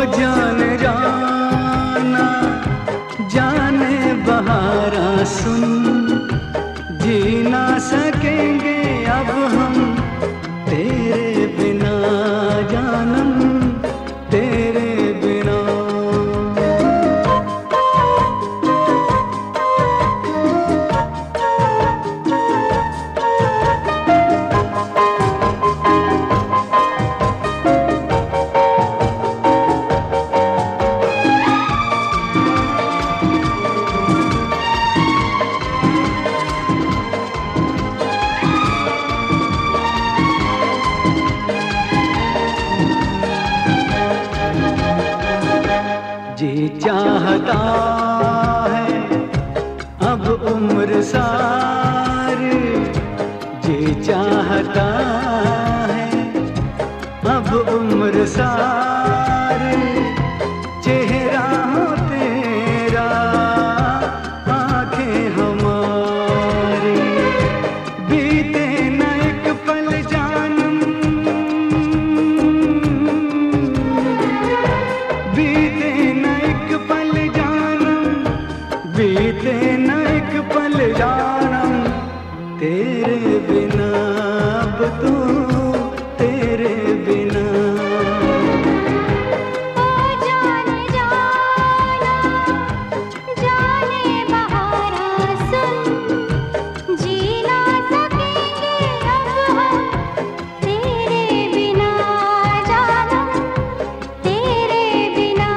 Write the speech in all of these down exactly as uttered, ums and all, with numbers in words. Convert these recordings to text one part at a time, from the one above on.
जाने जाना जाने बहारा सुन, जी ना सकेंगे अब हम तेरे बिना जानम, तेरे बिना। जी चाहता है अब उम्र सारी, जी चाहता है अब उम्र सारी, चेहरा हो तेरा आंखें हमारी, बीते न एक पल जानम, बीते बीते न एक पल जानम, तेरे बिना अब तो तेरे बिना। ओ जाने जाना जाने बहारा सुन, जी ना सकेंगे अब हम तेरे बिना जानम, तेरे बिना।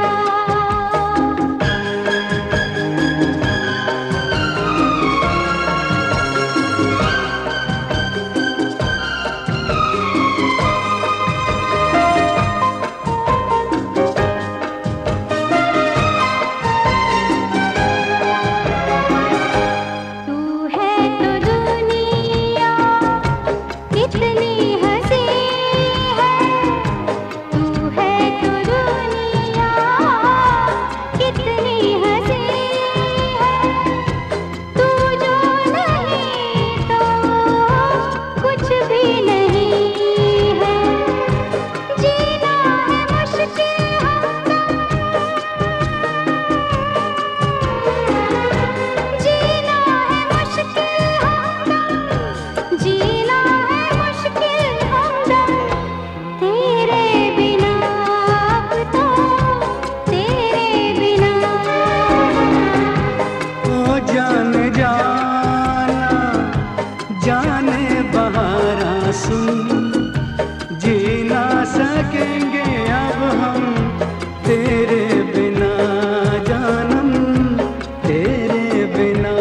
जाने जाना जाने बहारा सुन, जी ना सकेंगे अब हम तेरे बिना जानम, तेरे बिना।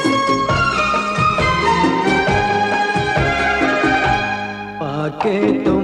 के तो